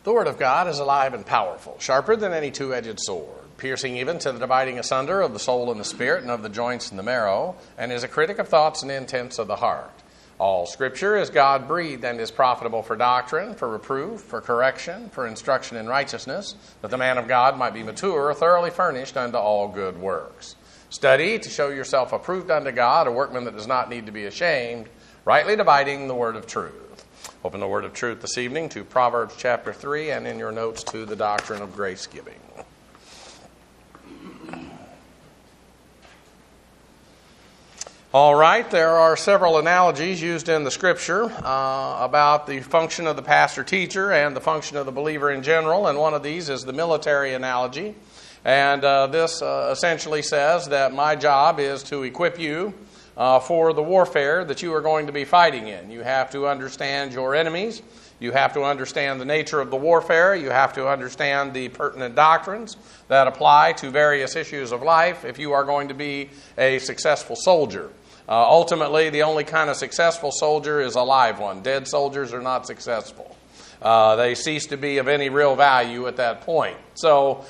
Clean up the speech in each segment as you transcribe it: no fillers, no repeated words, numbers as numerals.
The Word of God is alive and powerful, sharper than any two-edged sword, piercing even to the dividing asunder of the soul and the spirit and of the joints and the marrow, and is a critic of thoughts and intents of the heart. All Scripture is God-breathed and is profitable for doctrine, for reproof, for correction, for instruction in righteousness, that the man of God might be mature, thoroughly furnished unto all good works. Study to show yourself approved unto God, a workman that does not need to be ashamed, rightly dividing the word of truth. Open the word of truth this evening to Proverbs chapter 3 and in your notes to the doctrine of grace giving. All right, there are several analogies used in the Scripture about the function of the pastor-teacher and the function of the believer in general, and one of these is the military analogy. And this essentially says that my job is to equip you for the warfare that you are going to be fighting in. You have to understand your enemies. You have to understand the nature of the warfare. You have to understand the pertinent doctrines that apply to various issues of life if you are going to be a successful soldier. Ultimately, the only kind of successful soldier is a live one. Dead soldiers are not successful. They cease to be of any real value at that point. So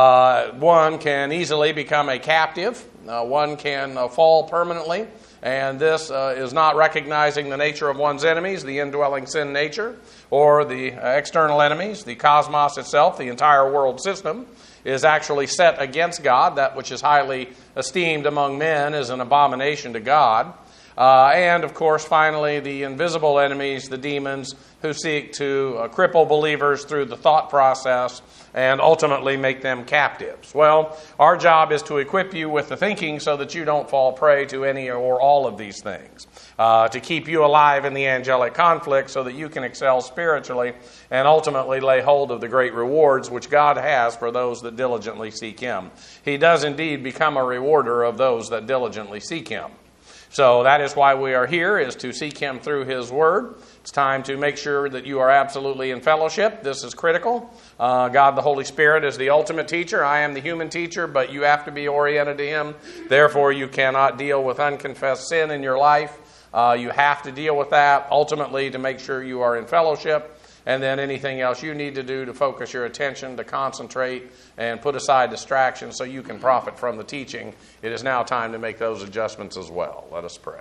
one can easily become a captive. One can fall permanently. And this is not recognizing the nature of one's enemies, the indwelling sin nature, or the external enemies. The cosmos itself, the entire world system, is actually set against God. That which is highly esteemed among men is an abomination to God. And, of course, finally, the invisible enemies, the demons, who seek to cripple believers through the thought process and ultimately make them captives. Well, our job is to equip you with the thinking so that you don't fall prey to any or all of these things. To keep you alive in the angelic conflict so that you can excel spiritually and ultimately lay hold of the great rewards which God has for those that diligently seek Him. He does indeed become a rewarder of those that diligently seek Him. So that is why we are here, is to seek Him through His Word. It's time to make sure that you are absolutely in fellowship. This is critical. God the Holy Spirit is the ultimate teacher. I am the human teacher, but you have to be oriented to Him. Therefore, you cannot deal with unconfessed sin in your life. You have to deal with that ultimately to make sure you are in fellowship. And then anything else you need to do to focus your attention, to concentrate, and put aside distractions so you can profit from the teaching. It is now time to make those adjustments as well. Let us pray.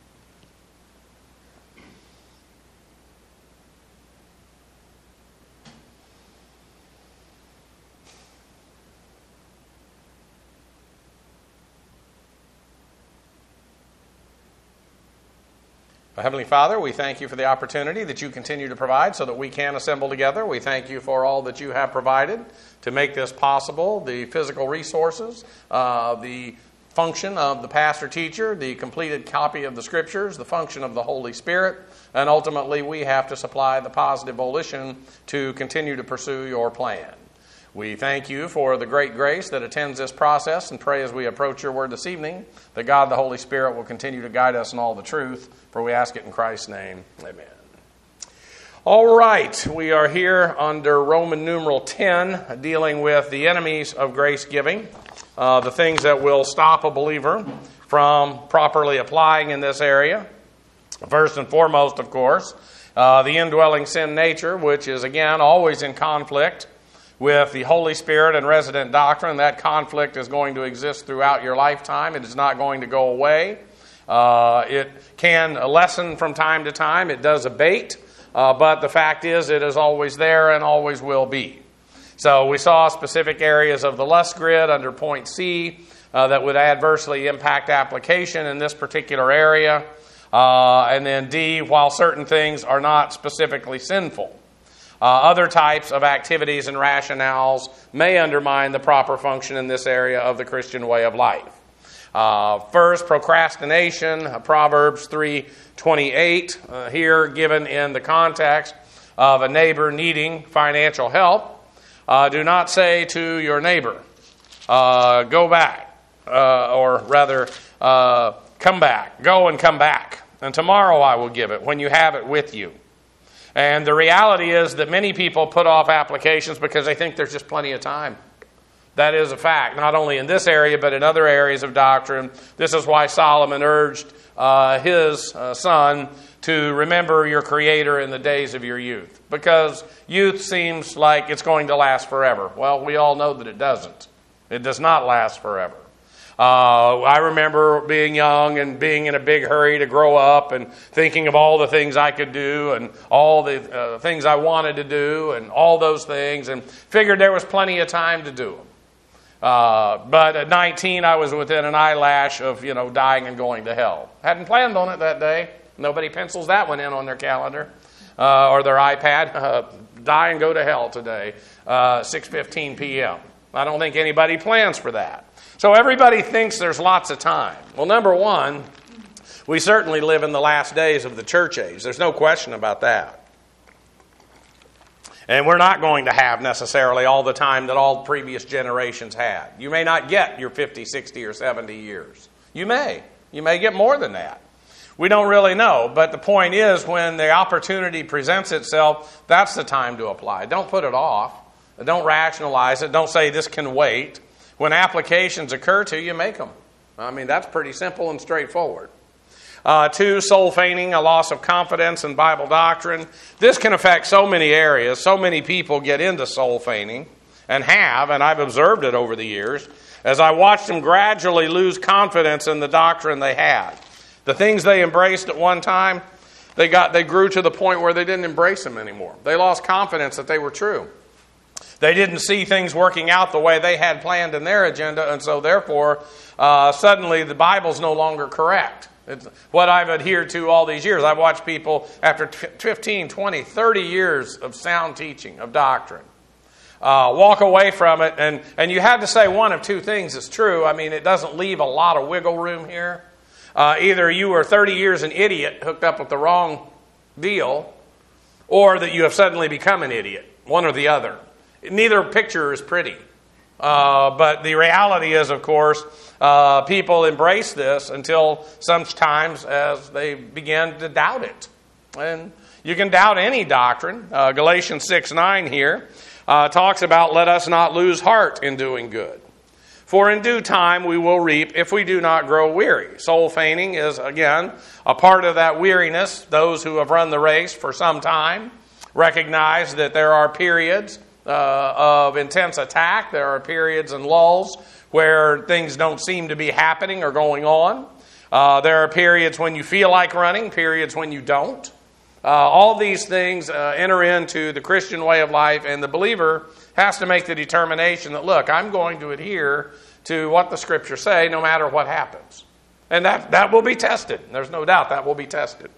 Heavenly Father, we thank you for the opportunity that you continue to provide so that we can assemble together. We thank you for all that you have provided to make this possible, the physical resources, the function of the pastor-teacher, the completed copy of the Scriptures, the function of the Holy Spirit, and ultimately we have to supply the positive volition to continue to pursue your plan. We thank you for the great grace that attends this process and pray as we approach your word this evening that God the Holy Spirit will continue to guide us in all the truth, for we ask it in Christ's name. Amen. All right, we are here under Roman numeral 10, dealing with the enemies of grace giving, the things that will stop a believer from properly applying in this area. First and foremost, of course, the indwelling sin nature, which is, again, always in conflict with the Holy Spirit and resident doctrine. That conflict is going to exist throughout your lifetime. It is not going to go away. It can lessen from time to time. It does abate. But the fact is, it is always there and always will be. So we saw specific areas of the lust grid under point C that would adversely impact application in this particular area. And then D, while certain things are not specifically sinful. Other types of activities and rationales may undermine the proper function in this area of the Christian way of life. First, procrastination, Proverbs 3:28, here given in the context of a neighbor needing financial help. Do not say to your neighbor, go back, or rather, come back, go and come back, and tomorrow I will give it when you have it with you. And the reality is that many people put off applications because they think there's just plenty of time. That is a fact, not only in this area, but in other areas of doctrine. This is why Solomon urged his son to remember your Creator in the days of your youth. Because youth seems like it's going to last forever. Well, we all know that it doesn't. It does not last forever. I remember being young and being in a big hurry to grow up and thinking of all the things I could do and all the things I wanted to do and all those things, and figured there was plenty of time to do them. But at 19, I was within an eyelash of, dying and going to hell. Hadn't planned on it that day. Nobody pencils that one in on their calendar or their iPad. Die and go to hell today, 6:15 p.m. I don't think anybody plans for that. So everybody thinks there's lots of time. Well, number one, we certainly live in the last days of the church age. There's no question about that. And we're not going to have necessarily all the time that all previous generations had. You may not get your 50, 60, or 70 years. You may. You may get more than that. We don't really know. But the point is, when the opportunity presents itself, that's the time to apply. Don't put it off. Don't rationalize it. Don't say this can wait. When applications occur to you, make them. I mean, that's pretty simple and straightforward. 2, soul feigning, a loss of confidence in Bible doctrine. This can affect so many areas. So many people get into soul feigning and I've observed it over the years, as I watched them gradually lose confidence in the doctrine they had. The things they embraced at one time, they grew to the point where they didn't embrace them anymore. They lost confidence that they were true. They didn't see things working out the way they had planned in their agenda, and so therefore, suddenly the Bible's no longer correct. It's what I've adhered to all these years. I've watched people, after 15, 20, 30 years of sound teaching, of doctrine, walk away from it, and you have to say one of two things is true. I mean, it doesn't leave a lot of wiggle room here. Either you were 30 years an idiot hooked up with the wrong deal, or that you have suddenly become an idiot, one or the other. Neither picture is pretty. But the reality is, of course, people embrace this until sometimes as they begin to doubt it. And you can doubt any doctrine. Galatians 6:9 here talks about, let us not lose heart in doing good. For in due time we will reap if we do not grow weary. Soul feigning is, again, a part of that weariness. Those who have run the race for some time recognize that there are periods of intense attack. There are periods and lulls where things don't seem to be happening or going on. There are periods when you feel like running, periods when you don't. All these things enter into the Christian way of life, and the believer has to make the determination that, look, I'm going to adhere to what the Scriptures say no matter what happens. And that will be tested. There's no doubt that will be tested.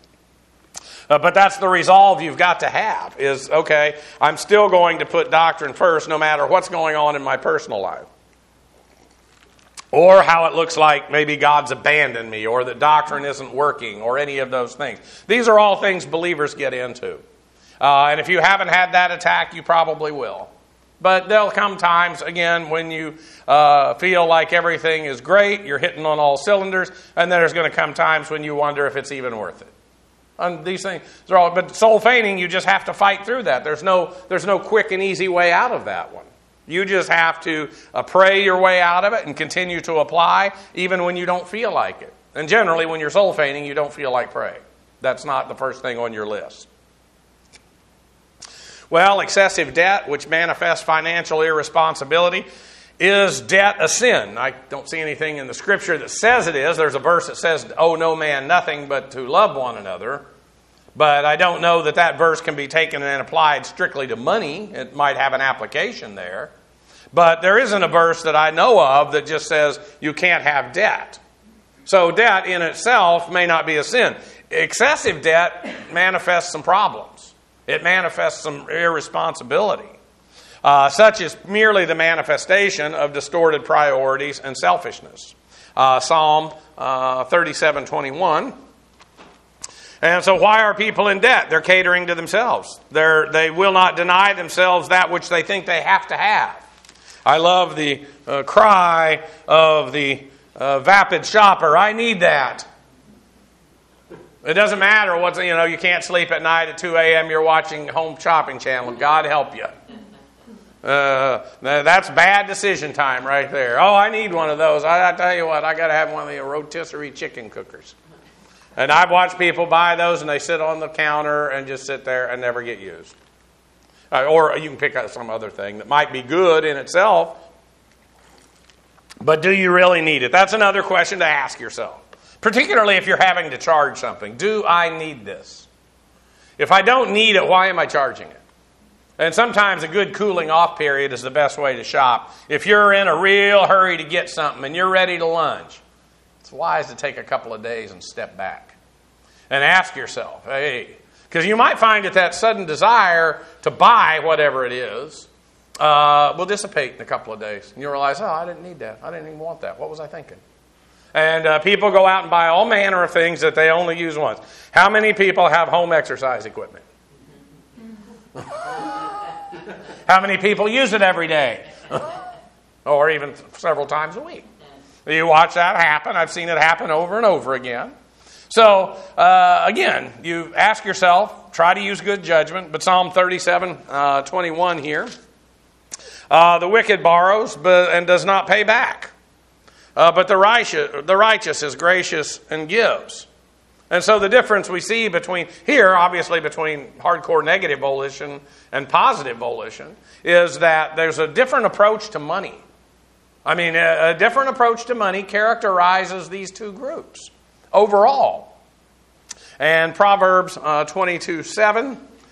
But that's the resolve you've got to have is, okay, I'm still going to put doctrine first no matter what's going on in my personal life. Or how it looks like maybe God's abandoned me, or that doctrine isn't working, or any of those things. These are all things believers get into. And if you haven't had that attack, you probably will. But there'll come times, again, when you feel like everything is great, you're hitting on all cylinders, and then there's going to come times when you wonder if it's even worth it. And these things are all, but soul feigning, you just have to fight through that. There's no quick and easy way out of that one. You just have to pray your way out of it and continue to apply, even when you don't feel like it. And generally, when you're soul feigning, you don't feel like praying. That's not the first thing on your list. Well, excessive debt, which manifests financial irresponsibility. Is debt a sin? I don't see anything in the Scripture that says it is. There's a verse that says, owe no man nothing but to love one another. But I don't know that verse can be taken and applied strictly to money. It might have an application there. But there isn't a verse that I know of that just says you can't have debt. So debt in itself may not be a sin. Excessive debt manifests some problems. It manifests some irresponsibility. Such as merely the manifestation of distorted priorities and selfishness. Psalm 37:21. And so why are people in debt? They're catering to themselves. They will not deny themselves that which they think they have to have. I love the cry of the vapid shopper, I need that. It doesn't matter what's, you can't sleep at night at 2 a.m. You're watching Home Shopping Channel. God help you. That's bad decision time right there. Oh, I need one of those. I tell you what, I got to have one of the rotisserie chicken cookers. And I've watched people buy those and they sit on the counter and just sit there and never get used. Or you can pick up some other thing that might be good in itself, but do you really need it? That's another question to ask yourself, particularly if you're having to charge something. Do I need this? If I don't need it, why am I charging it? And sometimes a good cooling off period is the best way to shop. If you're in a real hurry to get something and you're ready to lunge, it's wise to take a couple of days and step back and ask yourself, hey, because you might find that sudden desire to buy whatever it is will dissipate in a couple of days. And you realize, I didn't need that. I didn't even want that. What was I thinking? And people go out and buy all manner of things that they only use once. How many people have home exercise equipment? How many people use it every day? Or even several times a week? You watch that happen. I've seen it happen over and over again. So, again, you ask yourself, try to use good judgment. But Psalm 37:21 here. The wicked borrows and does not pay back. But the righteous is gracious and gives. And so the difference we see between hardcore negative volition and positive volition is that there's a different approach to money. I mean, a different approach to money characterizes these two groups overall. And Proverbs 22:7.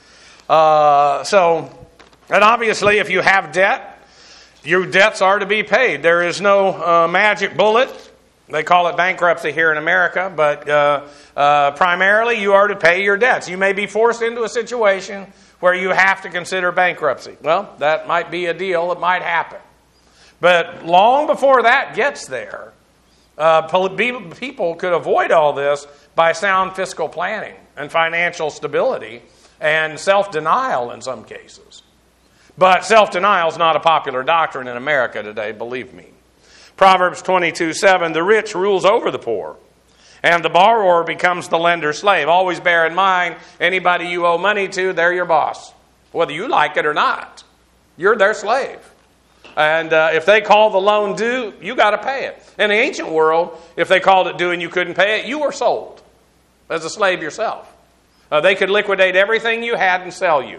And obviously, if you have debt, your debts are to be paid. There is no magic bullet. They call it bankruptcy here in America, but primarily you are to pay your debts. You may be forced into a situation where you have to consider bankruptcy. Well, that might be a deal that might happen. But long before that gets there, people could avoid all this by sound fiscal planning and financial stability and self-denial in some cases. But self-denial is not a popular doctrine in America today, believe me. Proverbs 22:7, the rich rules over the poor, and the borrower becomes the lender's slave. Always bear in mind, anybody you owe money to, they're your boss. Whether you like it or not, you're their slave. And if they call the loan due, you got to pay it. In the ancient world, if they called it due and you couldn't pay it, you were sold as a slave yourself. They could liquidate everything you had and sell you.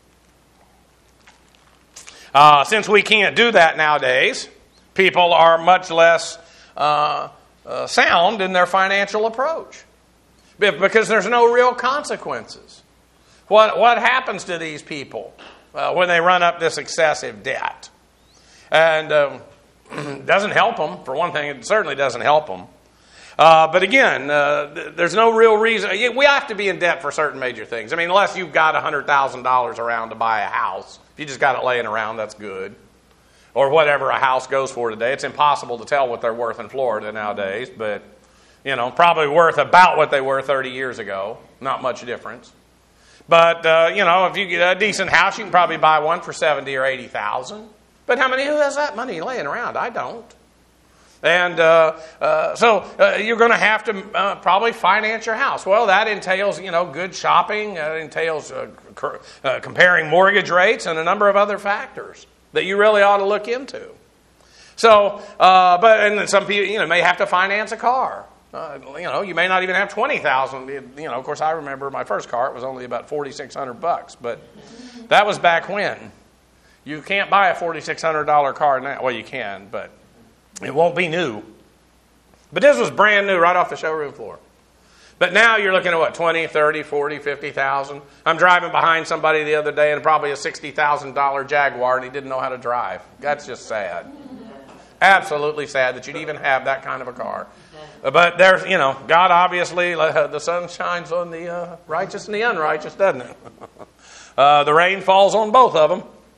Since we can't do that nowadays, people are much less sound in their financial approach because there's no real consequences. What happens to these people when they run up this excessive debt? And it doesn't help them. For one thing, it certainly doesn't help them. But again, there's no real reason. We have to be in debt for certain major things. I mean, unless you've got $100,000 around to buy a house. If you just got it laying around, that's good. Or whatever a house goes for today. It's impossible to tell what they're worth in Florida nowadays, but, probably worth about what they were 30 years ago. Not much difference. But, if you get a decent house, you can probably buy one for $70,000 or $80,000. But who has that money laying around? I don't. And so you're going to have to probably finance your house. Well, that entails, good shopping. It entails comparing mortgage rates and a number of other factors that you really ought to look into. So, and some people, may have to finance a car. You may not even have $20,000. Of course, I remember my first car. It was only about $4,600, but that was back when. You can't buy a $4,600 car now. Well, you can, but it won't be new. But this was brand new right off the showroom floor. But now you're looking at what, 20, 30, 40, 50,000. I'm driving behind somebody the other day in probably a $60,000 Jaguar, and he didn't know how to drive. That's just sad. Absolutely sad that you'd even have that kind of a car. But there's, God obviously, the sun shines on the righteous and the unrighteous, doesn't it? The rain falls on both of them.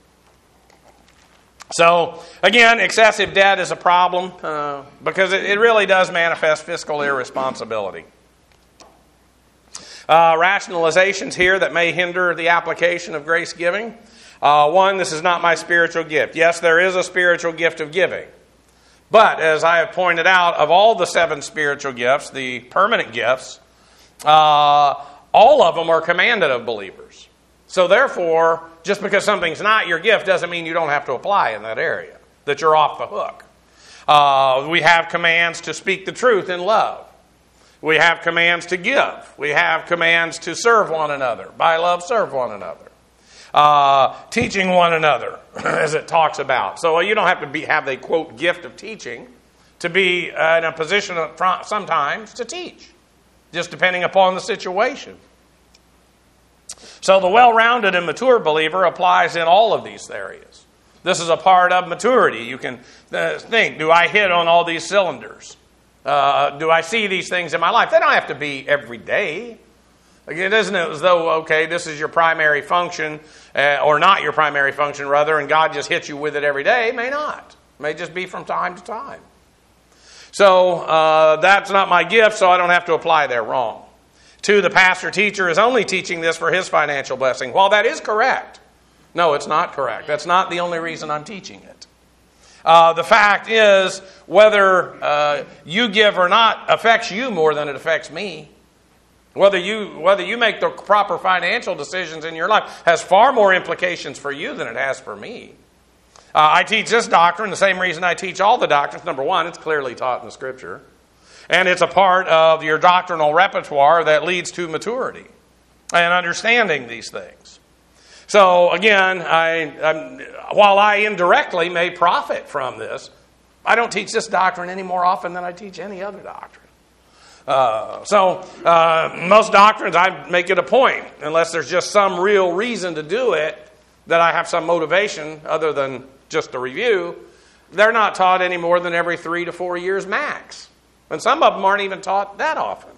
So, again, excessive debt is a problem because it really does manifest fiscal irresponsibility. Rationalizations here that may hinder the application of grace giving. One, this is not my spiritual gift. Yes, there is a spiritual gift of giving. But, as I have pointed out, of all the 7 spiritual gifts, the permanent gifts, all of them are commanded of believers. So therefore, just because something's not your gift doesn't mean you don't have to apply in that area, that you're off the hook. We have commands to speak the truth in love. We have commands to give. We have commands to serve one another. By love, serve one another. Teaching one another, as it talks about. So you don't have to have the, quote, gift of teaching to be in a position sometimes to teach, just depending upon the situation. So the well-rounded and mature believer applies in all of these areas. This is a part of maturity. You can think, do I hit on all these cylinders? Do I see these things in my life? They don't have to be every day. It isn't as though, okay, this is your primary function, or not your primary function, rather, and God just hits you with it every day. It may not. It may just be from time to time. So that's not my gift, so I don't have to apply there. Wrong. 2, the pastor-teacher is only teaching this for his financial blessing. While that is correct, no, it's not correct. That's not the only reason I'm teaching it. The fact is, whether you give or not affects you more than it affects me. Whether you make the proper financial decisions in your life has far more implications for you than it has for me. I teach this doctrine the same reason I teach all the doctrines. Number one, it's clearly taught in the Scripture. And it's a part of your doctrinal repertoire that leads to maturity and understanding these things. So again, while I indirectly may profit from this, I don't teach this doctrine any more often than I teach any other doctrine. Most doctrines, I make it a point, unless there's just some real reason to do it, that I have some motivation other than just a review, they're not taught any more than every 3 to 4 years max. And some of them aren't even taught that often.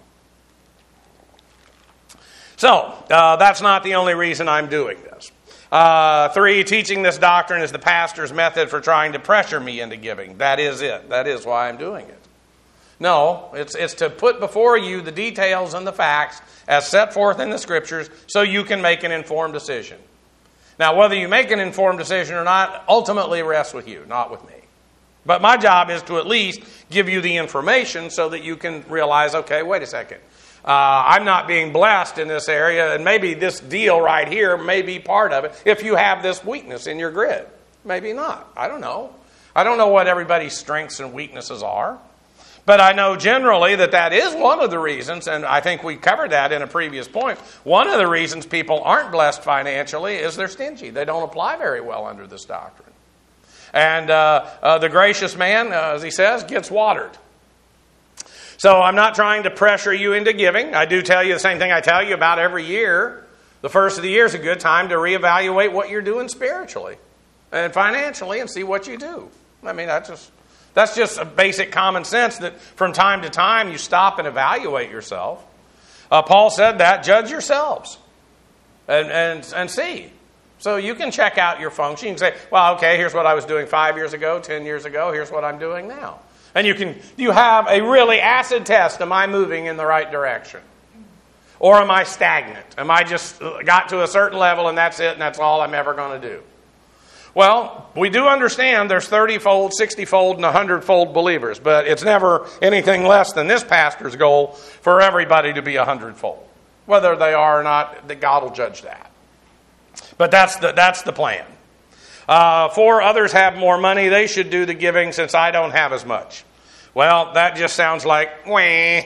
So, that's not the only reason I'm doing this. 3, teaching this doctrine is the pastor's method for trying to pressure me into giving. That is it. That is why I'm doing it. No, it's to put before you the details and the facts as set forth in the Scriptures so you can make an informed decision. Now, whether you make an informed decision or not ultimately rests with you, not with me. But my job is to at least give you the information so that you can realize, okay, wait a second. I'm not being blessed in this area, and maybe this deal right here may be part of it if you have this weakness in your grid. Maybe not. I don't know. I don't know what everybody's strengths and weaknesses are. But I know generally that is one of the reasons, and I think we covered that in a previous point. One of the reasons people aren't blessed financially is they're stingy. They don't apply very well under this doctrine. And the gracious man, as he says, gets watered. So I'm not trying to pressure you into giving. I do tell you the same thing I tell you about every year. The first of the year is a good time to reevaluate what you're doing spiritually and financially and see what you do. I mean, that's just a basic common sense that from time to time you stop and evaluate yourself. Paul said that, judge yourselves and see. So you can check out your function. You can say, well, okay, here's what I was doing 5 years ago, 10 years ago. Here's what I'm doing now. And you have a really acid test. Am I moving in the right direction? Or am I stagnant? Am I just got to a certain level and that's it and that's all I'm ever going to do? Well, we do understand there's 30-fold, 60-fold, and 100-fold believers. But it's never anything less than this pastor's goal for everybody to be 100-fold. Whether they are or not, God will judge that. But that's the plan. 4, others have more money. They should do the giving since I don't have as much. Well, that just sounds like, wah.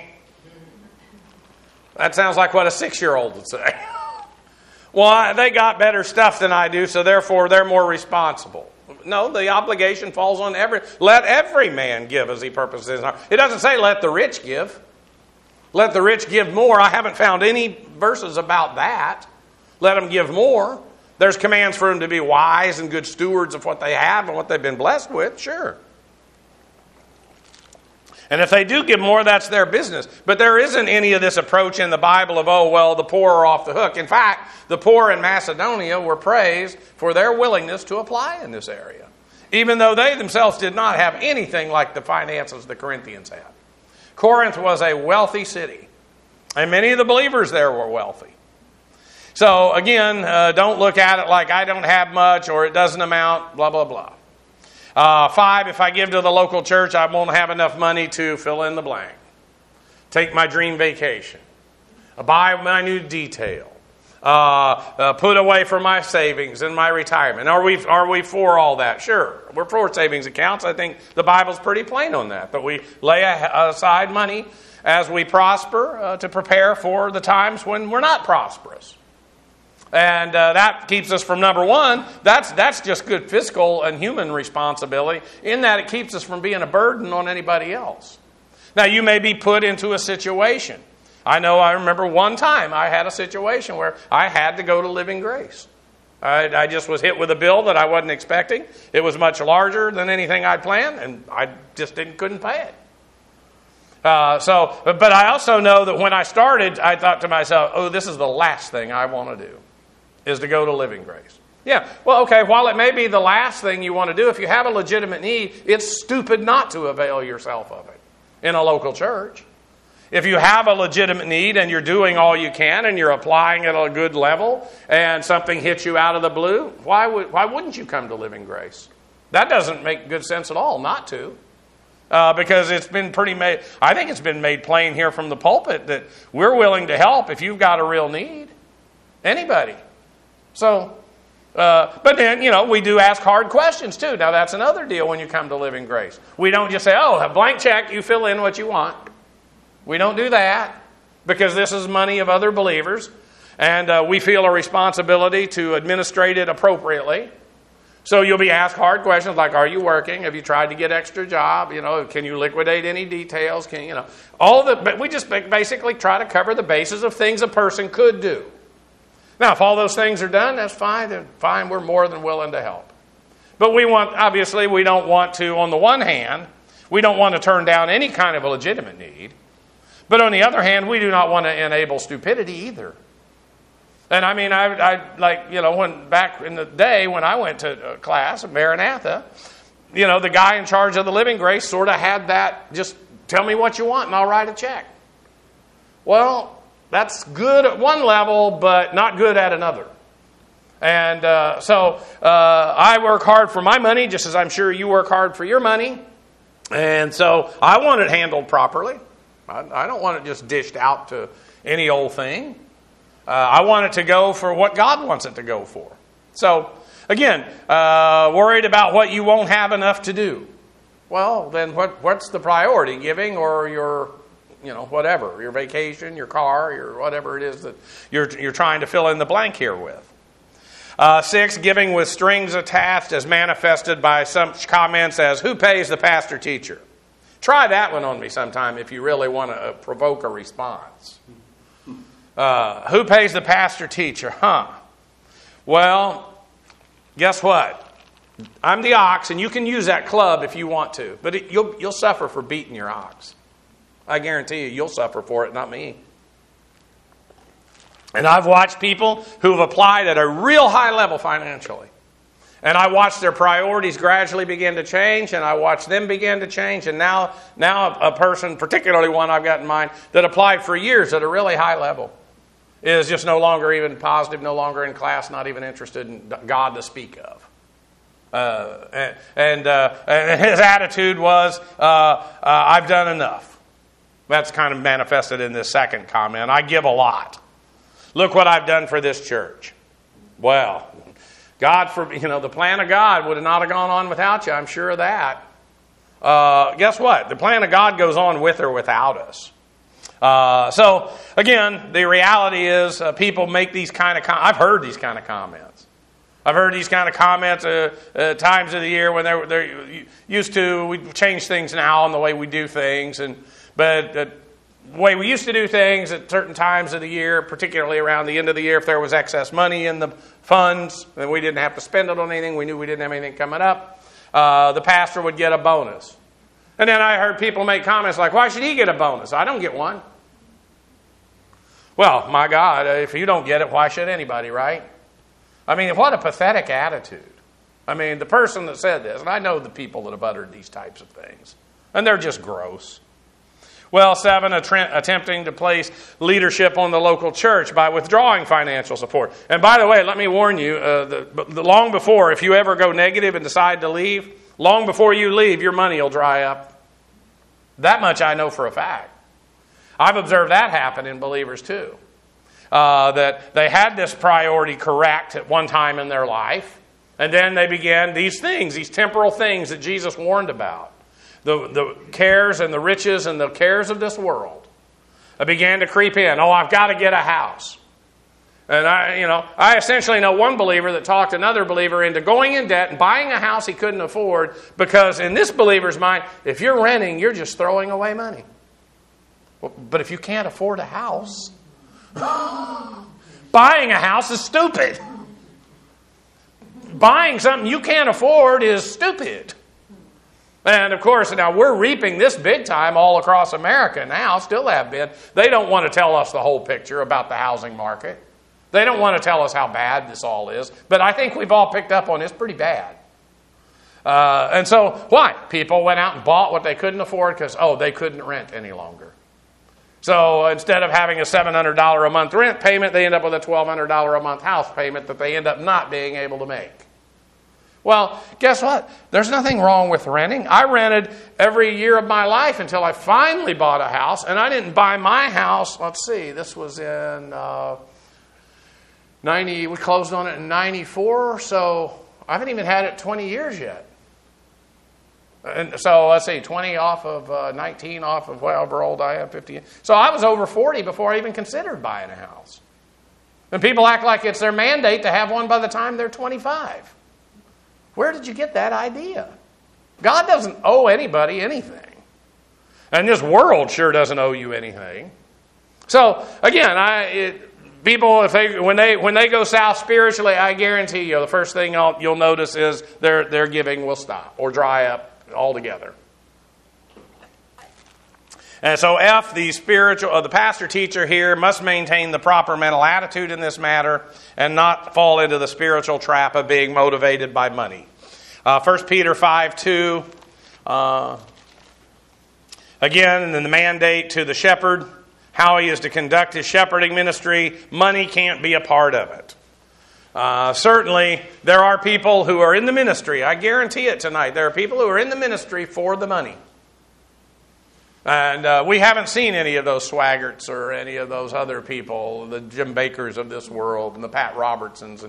That sounds like what a 6-year-old would say. Well, they got better stuff than I do, so therefore they're more responsible. No, the obligation falls on let every man give as he purposes in his heart. It doesn't say let the rich give. Let the rich give more. I haven't found any verses about that. Let them give more. There's commands for them to be wise and good stewards of what they have and what they've been blessed with, sure. And if they do give more, that's their business. But there isn't any of this approach in the Bible of, oh, well, the poor are off the hook. In fact, the poor in Macedonia were praised for their willingness to apply in this area, even though they themselves did not have anything like the finances the Corinthians had. Corinth was a wealthy city, and many of the believers there were wealthy. So, again, don't look at it like I don't have much or it doesn't amount, blah, blah, blah. 5, if I give to the local church, I won't have enough money to fill in the blank. Take my dream vacation. Buy my new detail. put away for my savings and my retirement. Are we for all that? Sure. We're for savings accounts. I think the Bible's pretty plain on that. But we lay aside money as we prosper to prepare for the times when we're not prosperous. And that keeps us from, number one, that's just good fiscal and human responsibility, in that it keeps us from being a burden on anybody else. Now, you may be put into a situation. I remember one time I had a situation where I had to go to Living Grace. I just was hit with a bill that I wasn't expecting. It was much larger than anything I'd planned, and I just couldn't pay it. But I also know that when I started, I thought to myself, this is the last thing I want to do, is to go to Living Grace. Yeah, well, okay, while it may be the last thing you want to do, if you have a legitimate need, it's stupid not to avail yourself of it in a local church. If you have a legitimate need and you're doing all you can and you're applying at a good level and something hits you out of the blue, why wouldn't you come to Living Grace? That doesn't make good sense at all not to. Because I think it's been made plain here from the pulpit that we're willing to help if you've got a real need. Anybody. So, but then, we do ask hard questions too. Now that's another deal when you come to Living Grace. We don't just say, a blank check, you fill in what you want. We don't do that, because this is money of other believers, and we feel a responsibility to administrate it appropriately. So you'll be asked hard questions like, are you working? Have you tried to get extra job? Can you liquidate any details? But we just basically try to cover the bases of things a person could do. Now, if all those things are done, that's fine. Then fine, we're more than willing to help. But obviously, we don't want to, on the one hand, we don't want to turn down any kind of a legitimate need. But on the other hand, we do not want to enable stupidity either. And I mean, when back in the day when I went to class at Maranatha, the guy in charge of the Living Grace sort of had that, just tell me what you want and I'll write a check. Well, that's good at one level, but not good at another. And so I work hard for my money, just as I'm sure you work hard for your money. And so I want it handled properly. I don't want it just dished out to any old thing. I want it to go for what God wants it to go for. So, again, worried about what you won't have enough to do. Well, then what's the priority? Giving or your, whatever, your vacation, your car, your whatever it is that you're trying to fill in the blank here with. 6, giving with strings attached as manifested by some comments as, who pays the pastor teacher? Try that one on me sometime if you really want to provoke a response. Who pays the pastor teacher? Well, guess what? I'm the ox, and you can use that club if you want to, but you'll suffer for beating your ox. I guarantee you'll suffer for it, not me. And I've watched people who have applied at a real high level financially. And I watched their priorities gradually begin to change, and I watched them begin to change. And now a person, particularly one I've got in mind, that applied for years at a really high level, is just no longer even positive, no longer in class, not even interested in God to speak of. And his attitude was, I've done enough. That's kind of manifested in this second comment. I give a lot. Look what I've done for this church. Well, the plan of God would not have gone on without you. I'm sure of that. Guess what? The plan of God goes on with or without us. So, again, the reality is people make these kind of I've heard these kind of comments. I've heard these kind of comments at times of the year when they're used to, we change things now in the way we do things. But the way we used to do things at certain times of the year, particularly around the end of the year, if there was excess money in the funds, then we didn't have to spend it on anything. We knew we didn't have anything coming up. The pastor would get a bonus. And then I heard people make comments like, why should he get a bonus? I don't get one. Well, my God, if you don't get it, why should anybody, right? I mean, what a pathetic attitude. I mean, the person that said this, and I know the people that have uttered these types of things, and they're just gross. Well, 7, attempting to place leadership on the local church by withdrawing financial support. And by the way, let me warn you, long before, if you ever go negative and decide to leave, long before you leave, your money will dry up. That much I know for a fact. I've observed that happen in believers too. that they had this priority correct at one time in their life. And then they began these things, these temporal things that Jesus warned about. The cares and the riches and the cares of this world began to creep in. Oh, I've got to get a house. And I essentially know one believer that talked another believer into going in debt and buying a house he couldn't afford, because in this believer's mind, if you're renting, you're just throwing away money. But if you can't afford a house, buying a house is stupid. Buying something you can't afford is stupid. And of course, now we're reaping this big time all across America now, still have been. They don't want to tell us the whole picture about the housing market. They don't want to tell us how bad this all is. But I think we've all picked up on it's pretty bad. And so, why? People went out and bought what they couldn't afford because, they couldn't rent any longer. So instead of having a $700 a month rent payment, they end up with a $1,200 a month house payment that they end up not being able to make. Well, guess what? There's nothing wrong with renting. I rented every year of my life until I finally bought a house. And I didn't buy my house, this was in 90, we closed on it in 94, so I haven't even had it 20 years yet. And so let's see, 20 off of 19 off of however old I am, 50. So I was over 40 before I even considered buying a house. And people act like it's their mandate to have one by the time they're 25. Where did you get that idea? God doesn't owe anybody anything. And this world sure doesn't owe you anything. So, again, people, when they go south spiritually, I guarantee you, the first thing you'll notice is their giving will stop or dry up altogether. And so F, the pastor teacher here must maintain the proper mental attitude in this matter and not fall into the spiritual trap of being motivated by money. 1 Peter 5:2, again, in the mandate to the shepherd, how he is to conduct his shepherding ministry, money can't be a part of it. Certainly, there are people who are in the ministry. I guarantee it tonight. There are people who are in the ministry for the money. And we haven't seen any of those Swaggarts or any of those other people, the Jim Bakkers of this world and the Pat Robertsons.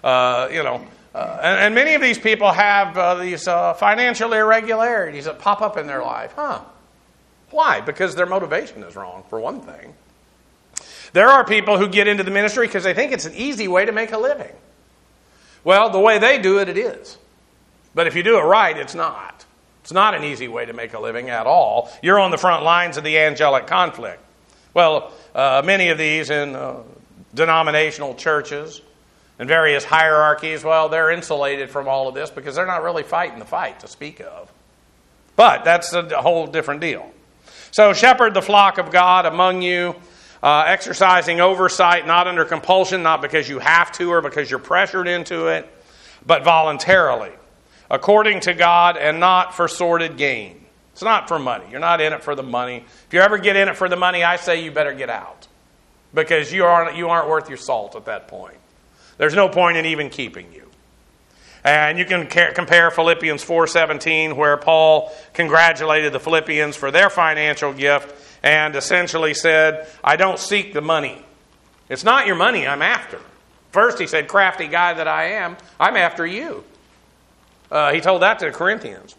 And many of these people have these financial irregularities that pop up in their life. Why? Because their motivation is wrong, for one thing. There are people who get into the ministry because they think it's an easy way to make a living. Well, the way they do it, it is. But if you do it right, it's not. It's not an easy way to make a living at all. You're on the front lines of the angelic conflict. Well, many of these in denominational churches and various hierarchies, well, they're insulated from all of this because they're not really fighting the fight to speak of. But that's a whole different deal. So shepherd the flock of God among you, exercising oversight, not under compulsion, not because you have to or because you're pressured into it, but voluntarily, according to God and not for sordid gain. It's not for money. You're not in it for the money. If you ever get in it for the money, I say you better get out, because you aren't worth your salt at that point. There's no point in even keeping you. And you can compare Philippians 4:17, where Paul congratulated the Philippians for their financial gift and essentially said, I don't seek the money. It's not your money I'm after. First he said, crafty guy that I am, I'm after you. He told that to the Corinthians.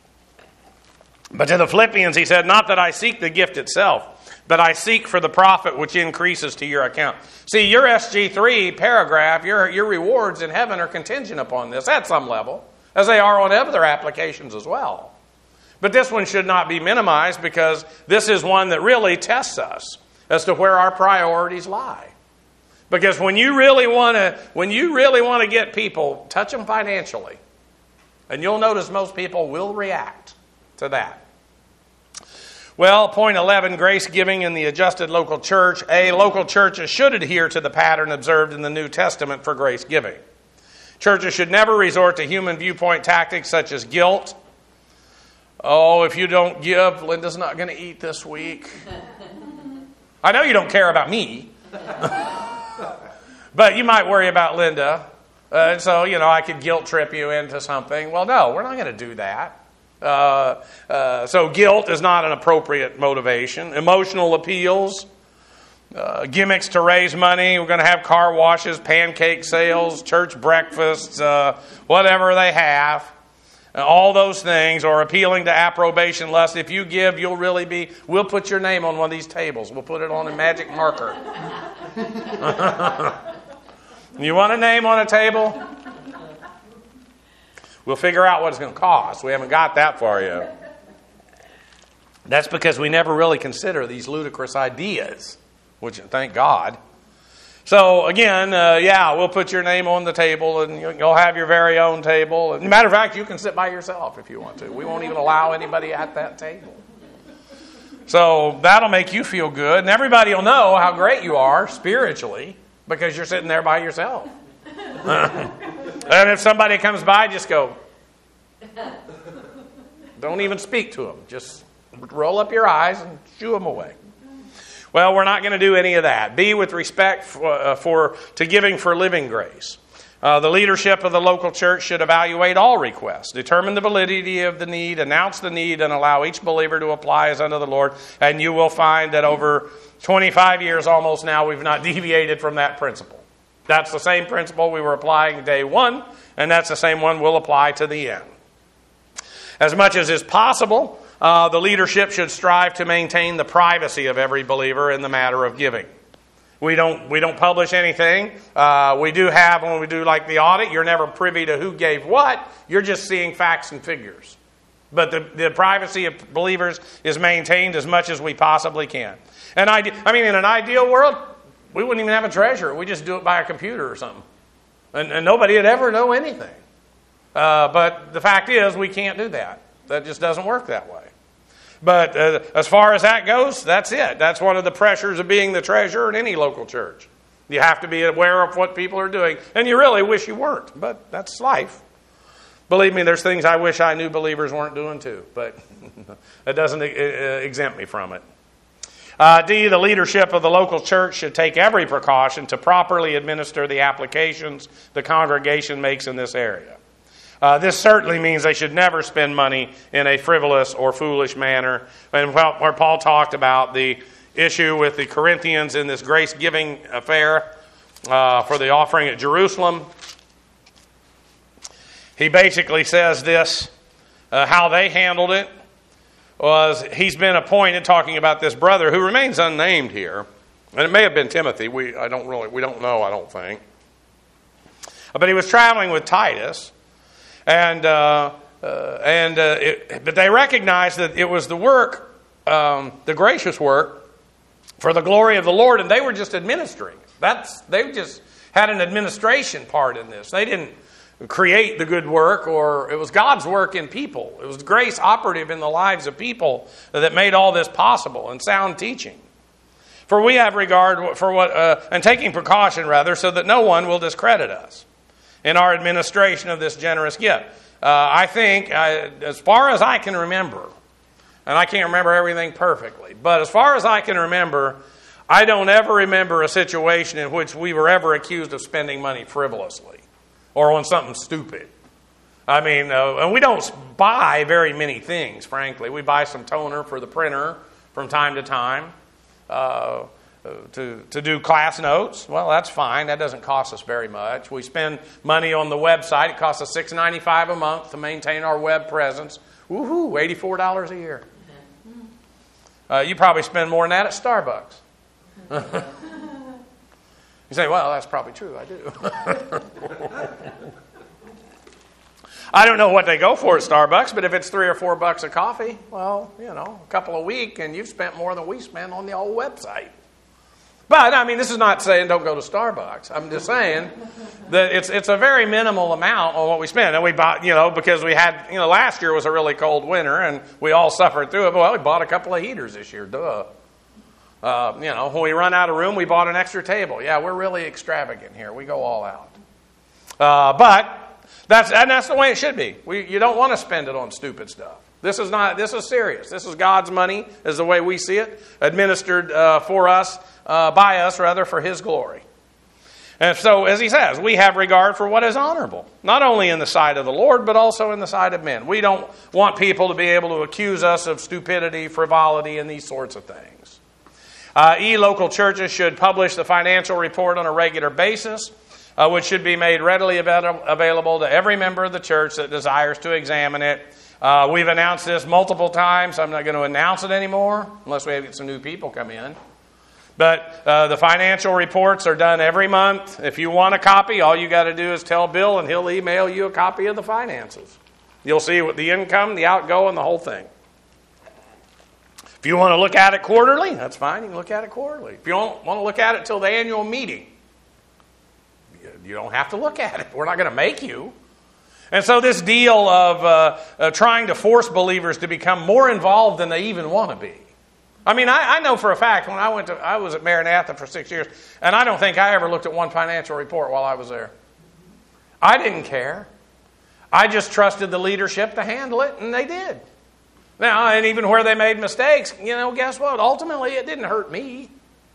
But to the Philippians he said, not that I seek the gift itself, but I seek for the profit which increases to your account. See, your SG3 paragraph, your rewards in heaven are contingent upon this at some level, as they are on other applications as well. But this one should not be minimized, because this is one that really tests us as to where our priorities lie. Because when you really want to get people, touch them financially. And you'll notice most people will react to that. Well, point 11, grace giving in the adjusted local church. Local churches should adhere to the pattern observed in the New Testament for grace giving. Churches should never resort to human viewpoint tactics such as guilt. Oh, if you don't give, Linda's not going to eat this week. I know you don't care about me. But you might worry about Linda. And so, I could guilt trip you into something. Well, no, we're not going to do that. So guilt is not an appropriate motivation. Emotional appeals. gimmicks to raise money. We're going to have car washes, pancake sales, church breakfasts, whatever they have. All those things, or appealing to approbation lust. If you give, we'll put your name on one of these tables. We'll put it on a magic marker. You want a name on a table? We'll figure out what it's going to cost. We haven't got that far yet. That's because we never really consider these ludicrous ideas, which, thank God. So, again, we'll put your name on the table, and you'll have your very own table. As a matter of fact, you can sit by yourself if you want to. We won't even allow anybody at that table. So that'll make you feel good, and everybody will know how great you are spiritually because you're sitting there by yourself. And if somebody comes by, just go. Don't even speak to them. Just roll up your eyes and shoo them away. Well, we're not going to do any of that. Be with respect to giving for living grace. The leadership of the local church should evaluate all requests, determine the validity of the need, announce the need, and allow each believer to apply as unto the Lord. And you will find that over 25 years almost now, we've not deviated from that principle. That's the same principle we were applying day one, and that's the same one we'll apply to the end. As much as is possible, the leadership should strive to maintain the privacy of every believer in the matter of giving. We don't publish anything. We do have, when we do like the audit, you're never privy to who gave what. You're just seeing facts and figures. But the privacy of believers is maintained as much as we possibly can. And in an ideal world, we wouldn't even have a treasurer. We just do it by a computer or something. And nobody would ever know anything. But the fact is, we can't do that. That just doesn't work that way. But as far as that goes, that's it. That's one of the pressures of being the treasurer in any local church. You have to be aware of what people are doing. And you really wish you weren't, but that's life. Believe me, there's things I wish I knew believers weren't doing too, but that doesn't exempt me from it. D, the leadership of the local church should take every precaution to properly administer the applications the congregation makes in this area. This certainly means they should never spend money in a frivolous or foolish manner. And where Paul talked about the issue with the Corinthians in this grace-giving affair for the offering at Jerusalem, he basically says this, how they handled it was he's been appointed, talking about this brother who remains unnamed here, and it may have been Timothy. We don't know, I don't think. But he was traveling with Titus. But they recognized that it was the work, the gracious work, for the glory of the Lord, and they were just administering. They just had an administration part in this. They didn't create the good work, or it was God's work in people. It was grace operative in the lives of people that made all this possible, and sound teaching. For we have regard for and taking precaution rather, so that no one will discredit us in our administration of this generous gift. I think, as far as I can remember, and I can't remember everything perfectly, but as far as I can remember, I don't ever remember a situation in which we were ever accused of spending money frivolously or on something stupid. And we don't buy very many things, frankly. We buy some toner for the printer from time to time. To do class notes, well, that's fine. That doesn't cost us very much. We spend money on the website. It costs us $6.95 a month to maintain our web presence. Woohoo, $84 a year. You probably spend more than that at Starbucks. You say, well, that's probably true. I do. I don't know what they go for at Starbucks, but if it's $3 or $4 a coffee, well, a couple a week, and you've spent more than we spend on the old website. But, this is not saying don't go to Starbucks. I'm just saying that it's a very minimal amount on what we spend. And we bought, because we had, last year was a really cold winter, and we all suffered through it. Well, we bought a couple of heaters this year, duh. When we run out of room, we bought an extra table. Yeah, we're really extravagant here. We go all out. But that's the way it should be. You don't want to spend it on stupid stuff. This is serious. This is God's money, is the way we see it, administered for us, by us, for His glory. And so, as he says, we have regard for what is honorable, not only in the sight of the Lord, but also in the sight of men. We don't want people to be able to accuse us of stupidity, frivolity, and these sorts of things. Local churches should publish the financial report on a regular basis, which should be made readily available to every member of the church that desires to examine it. We've announced this multiple times. I'm not going to announce it anymore unless we have some new people come in. But the financial reports are done every month. If you want a copy, all you got to do is tell Bill and he'll email you a copy of the finances. You'll see what the income, the outgo, and the whole thing. If you want to look at it quarterly, that's fine. You can look at it quarterly. If you don't want to look at it till the annual meeting, you don't have to look at it. We're not going to make you. And so this deal of trying to force believers to become more involved than they even want to be. I mean, I know for a fact when I was at Maranatha for 6 years, and I don't think I ever looked at one financial report while I was there. I didn't care. I just trusted the leadership to handle it, and they did. Now, and even where they made mistakes, guess what? Ultimately, it didn't hurt me.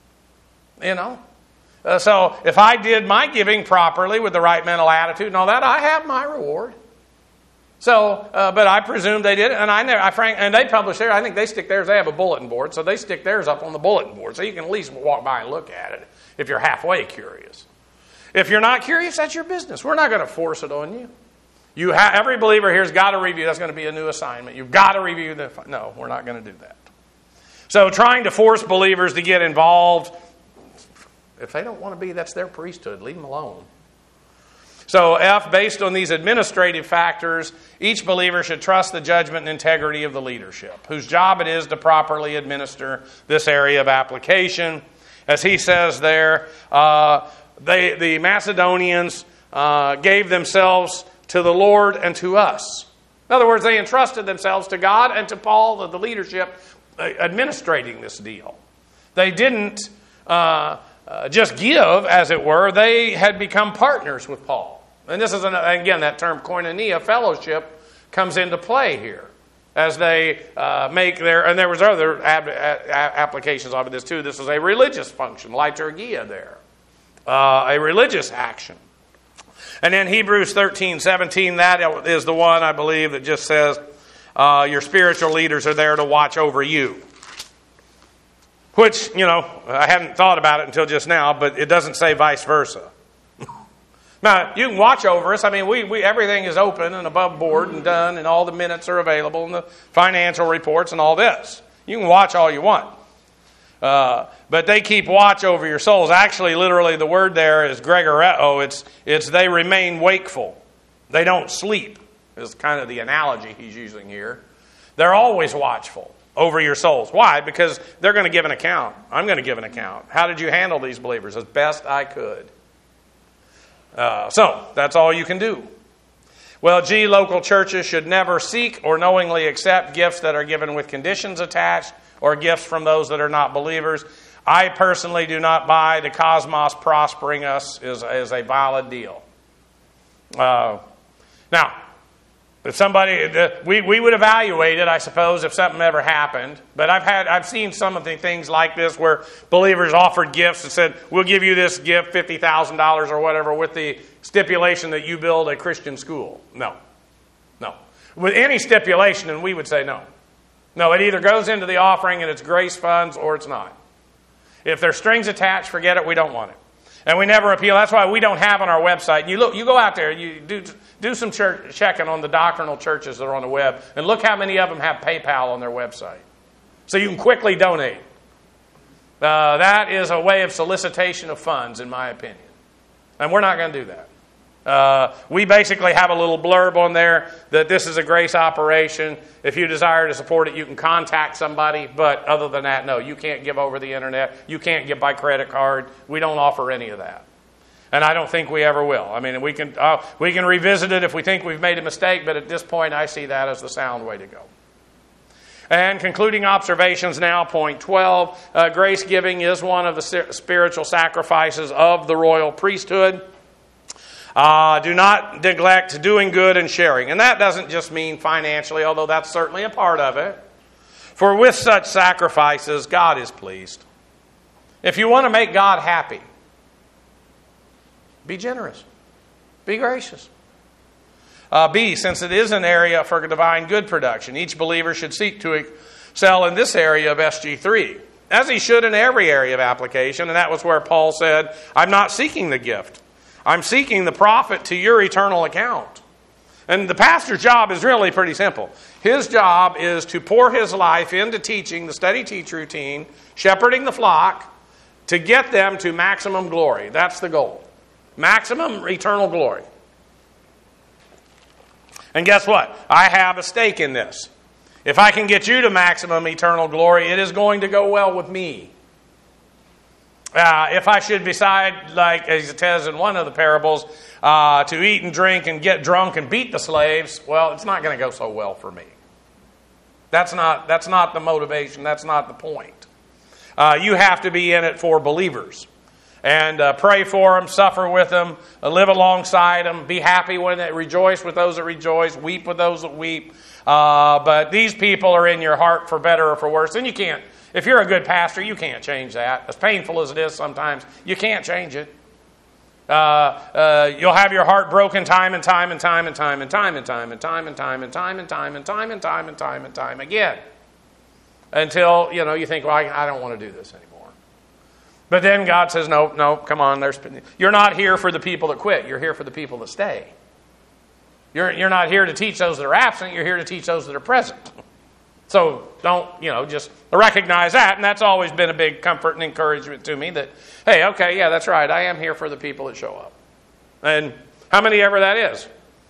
So if I did my giving properly with the right mental attitude and all that, I have my reward. So, but I presume they did it, and they publish theirs. I think they stick theirs. They have a bulletin board, so they stick theirs up on the bulletin board, so you can at least walk by and look at it if you're halfway curious. If you're not curious, that's your business. We're not going to force it on you. Every believer here has got to review. That's going to be a new assignment. You've got to review the. No, we're not going to do that. So, trying to force believers to get involved, if they don't want to be, that's their priesthood. Leave them alone. So F, based on these administrative factors, each believer should trust the judgment and integrity of the leadership, whose job it is to properly administer this area of application. As he says there, the Macedonians gave themselves to the Lord and to us. In other words, they entrusted themselves to God and to Paul, the leadership, administrating this deal. They didn't just give, as it were. They had become partners with Paul. And this is, again, that term koinonia, fellowship, comes into play here as they make their, and there was other applications of this too. This is a religious function, liturgia there, a religious action. And then Hebrews 13:17, that is the one, I believe, that just says your spiritual leaders are there to watch over you. Which, I hadn't thought about it until just now, but it doesn't say vice versa. Now, you can watch over us. I mean, we everything is open and above board and done, and all the minutes are available, and the financial reports and all this. You can watch all you want. But they keep watch over your souls. Actually, literally, the word there is gregoreo. It's they remain wakeful. They don't sleep, is kind of the analogy he's using here. They're always watchful over your souls. Why? Because they're going to give an account. I'm going to give an account. How did you handle these believers? As best I could. So, that's all you can do. Well, G, local churches should never seek or knowingly accept gifts that are given with conditions attached or gifts from those that are not believers. I personally do not buy the cosmos prospering us is a valid deal. Now, if somebody, we would evaluate it, I suppose, if something ever happened. But I've seen some of the things like this where believers offered gifts and said, we'll give you this gift, $50,000 or whatever, with the stipulation that you build a Christian school. No. With any stipulation, and we would say no. No, it either goes into the offering and it's grace funds or it's not. If there's strings attached, forget it, we don't want it. And we never appeal. That's why we don't have on our website. You go out there, you do some checking on the doctrinal churches that are on the web, and look how many of them have PayPal on their website. So you can quickly donate. That is a way of solicitation of funds, in my opinion. And we're not going to do that. We basically have a little blurb on there that this is a grace operation. If you desire to support it, you can contact somebody. But other than that, no, you can't give over the internet. You can't give by credit card. We don't offer any of that. And I don't think we ever will. I mean, we can revisit it if we think we've made a mistake, but at this point, I see that as the sound way to go. And concluding observations now, point 12. Grace giving is one of the spiritual sacrifices of the royal priesthood. Do not neglect doing good and sharing. And that doesn't just mean financially, although that's certainly a part of it. For with such sacrifices, God is pleased. If you want to make God happy, be generous. Be gracious. B, since it is an area for divine good production, each believer should seek to excel in this area of SG3. as he should in every area of application. And that was where Paul said, I'm not seeking the gift. I'm seeking the profit to your eternal account. And the pastor's job is really pretty simple. His job is to pour his life into teaching the study teach routine, shepherding the flock, to get them to maximum glory. That's the goal. Maximum eternal glory. And guess what? I have a stake in this. If I can get you to maximum eternal glory, it is going to go well with me. If I should decide, like as it says in one of the parables, to eat and drink and get drunk and beat the slaves, well, it's not going to go so well for me. That's not the motivation. That's not the point. You have to be in it for believers. And pray for them, suffer with them, live alongside them, be happy when they rejoice with those that rejoice, weep with those that weep. But these people are in your heart for better or for worse. And you can't, if you're a good pastor, you can't change that. As painful as it is sometimes, you can't change it. You'll have your heart broken time and time and time and time and time and time and time and time and time and time and time and time and time and time again. Until, you think, well, I don't want to do this anymore. But then God says, no, come on. You're not here for the people that quit. You're here for the people that stay. You're not here to teach those that are absent. You're here to teach those that are present. So don't, just recognize that. And that's always been a big comfort and encouragement to me that, hey, okay, yeah, that's right. I am here for the people that show up. And how many ever that is.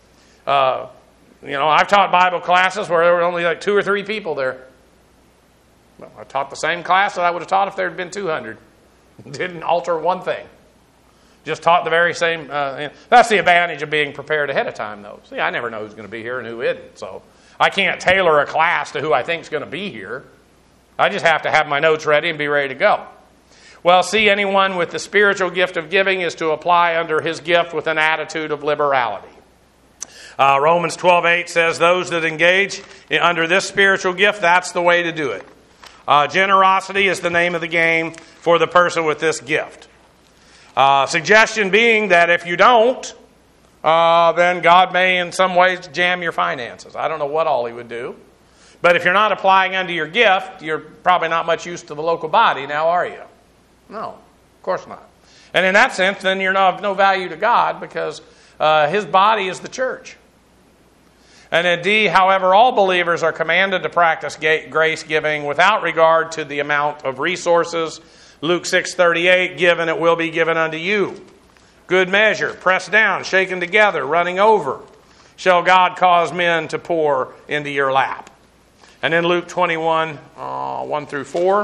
I've taught Bible classes where there were only like 2 or 3 people there. Well, I taught the same class that I would have taught if there had been 200. Didn't alter one thing. Just taught the very same. That's the advantage of being prepared ahead of time, though. See, I never know who's going to be here and who isn't. So I can't tailor a class to who I think is going to be here. I just have to have my notes ready and be ready to go. Well, see, anyone with the spiritual gift of giving is to apply under his gift with an attitude of liberality. Romans 12:8 says, those that engage under this spiritual gift, that's the way to do it. Generosity is the name of the game for the person with this gift. Suggestion being that if you don't, then God may in some ways jam your finances. I don't know what all he would do. But if you're not applying under your gift, you're probably not much use to the local body now, are you? No, of course not. And in that sense, then you're of no value to God because his body is the church. And indeed, however, all believers are commanded to practice grace giving without regard to the amount of resources. Luke 6:38, give and it will be given unto you. Good measure, pressed down, shaken together, running over, shall God cause men to pour into your lap. And in Luke 21, 1 through 4.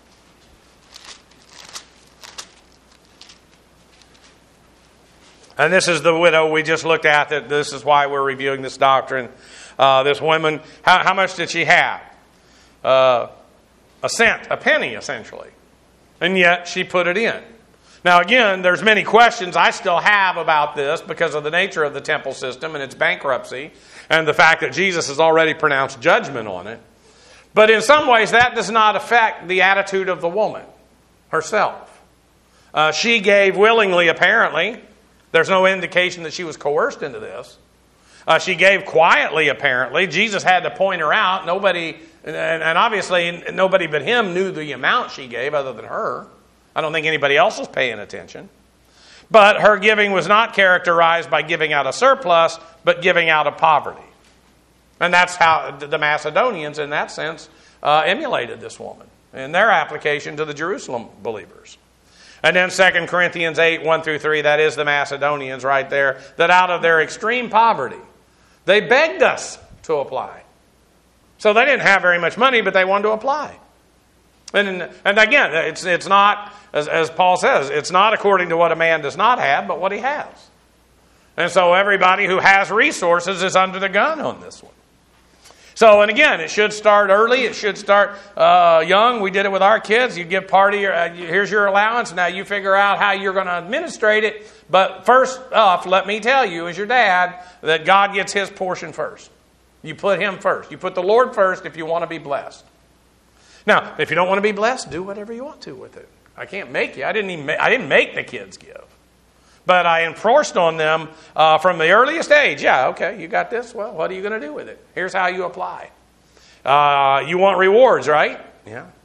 And this is the widow we just looked at. That this is why we're reviewing this doctrine. This woman, how much did she have? A cent, a penny, essentially. And yet she put it in. Now again, there's many questions I still have about this because of the nature of the temple system and its bankruptcy and the fact that Jesus has already pronounced judgment on it. But in some ways, that does not affect the attitude of the woman herself. She gave willingly, apparently. There's no indication that she was coerced into this. She gave quietly, apparently. Jesus had to point her out. Nobody, and obviously nobody but him knew the amount she gave other than her. I don't think anybody else was paying attention. But her giving was not characterized by giving out a surplus, but giving out of poverty. And that's how the Macedonians, in that sense, emulated this woman in their application to the Jerusalem believers. And then 2 Corinthians 8, 1 through 3, that is the Macedonians right there, that out of their extreme poverty, they begged us to apply. So they didn't have very much money, but they wanted to apply. And again, it's not, as Paul says, it's not according to what a man does not have, but what he has. And so everybody who has resources is under the gun on this one. So, and again, it should start early. It should start young. We did it with our kids. You give part of your, here's your allowance. Now you figure out how you're going to administrate it. But first off, let me tell you, as your dad, that God gets his portion first. You put him first. You put the Lord first if you want to be blessed. Now, if you don't want to be blessed, do whatever you want to with it. I can't make you. I didn't make the kids give. But I enforced on them from the earliest age. Yeah, okay, you got this? Well, what are you going to do with it? Here's how you apply. You want rewards, right? Yeah.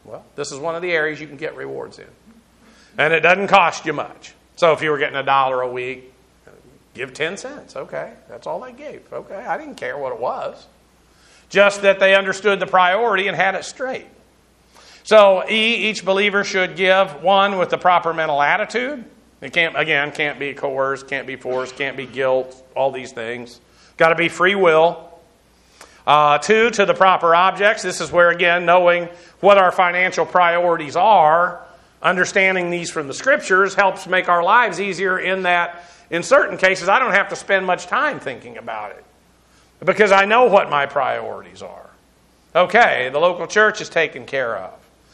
Well, this is one of the areas you can get rewards in. And it doesn't cost you much. So if you were getting $1 a week, give 10 cents. Okay, that's all they gave. Okay, I didn't care what it was. Just that they understood the priority and had it straight. So each believer should give, one, with the proper mental attitude. It can't be coerced, can't be forced, can't be guilt, all these things. Got to be free will. 2, to the proper objects. This is where, again, knowing what our financial priorities are, understanding these from the Scriptures helps make our lives easier in that, in certain cases, I don't have to spend much time thinking about it because I know what my priorities are. Okay, the local church is taken care of.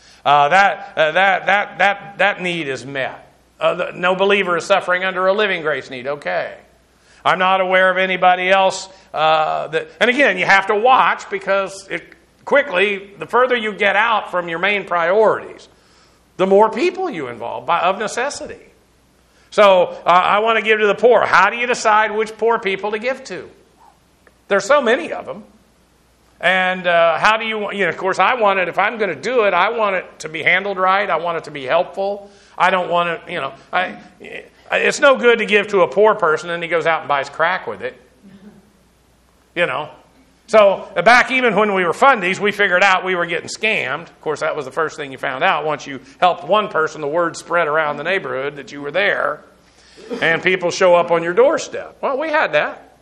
That need is met. No believer is suffering under a living grace need. Okay. I'm not aware of anybody else and again, you have to watch because quickly, the further you get out from your main priorities, the more people you involve of necessity. So I want to give to the poor. How do you decide which poor people to give to? There's so many of them. And how do you, of course, I want it, if I'm going to do it, I want it to be handled right. I want it to be helpful. I don't want it, it's no good to give to a poor person and he goes out and buys crack with it. So back even when we were fundies, we figured out we were getting scammed. Of course, that was the first thing you found out. Once you helped one person, the word spread around the neighborhood that you were there. And people show up on your doorstep. Well, we had that.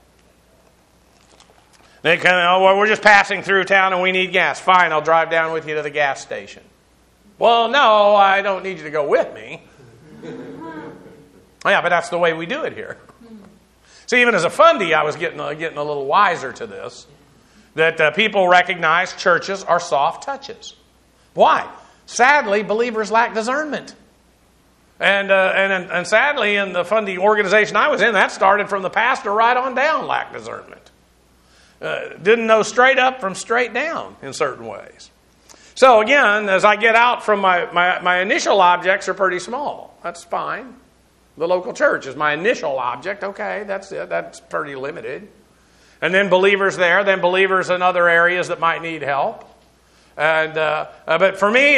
They we're just passing through town and we need gas. Fine, I'll drive down with you to the gas station. Well, no, I don't need you to go with me. Yeah, but that's the way we do it here. So even as a fundie, I was getting a little wiser to this. That people recognize churches are soft touches. Why? Sadly, believers lack discernment. And sadly, in the funding organization I was in, that started from the pastor right on down, lacked discernment. Didn't know straight up from straight down in certain ways. So again, as I get out from my initial objects are pretty small. That's fine. The local church is my initial object. Okay, that's it. That's pretty limited. And then believers there, then believers in other areas that might need help. And but for me,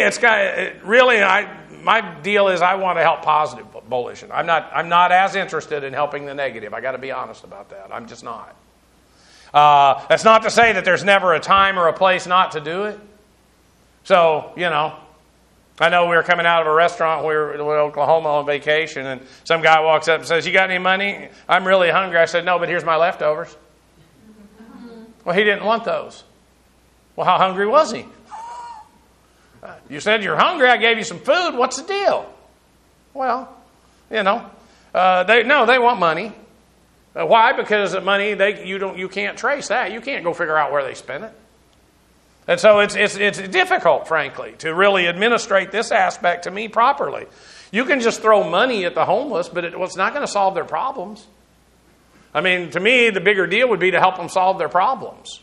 my deal is I want to help positive volition. I'm not as interested in helping the negative. I got to be honest about that. I'm just not. That's not to say that there's never a time or a place not to do it. So I know we were coming out of a restaurant. We were in Oklahoma on vacation, and some guy walks up and says, "You got any money?" I'm really hungry. I said, "No, but here's my leftovers." Well, he didn't want those. Well, how hungry was he? You said you're hungry. I gave you some food. What's the deal? Well, they want money. Why? Because money you can't trace that. You can't go figure out where they spent it. And so it's difficult, frankly, to really administrate this aspect to me properly. You can just throw money at the homeless, but it's not going to solve their problems. I mean, to me, the bigger deal would be to help them solve their problems.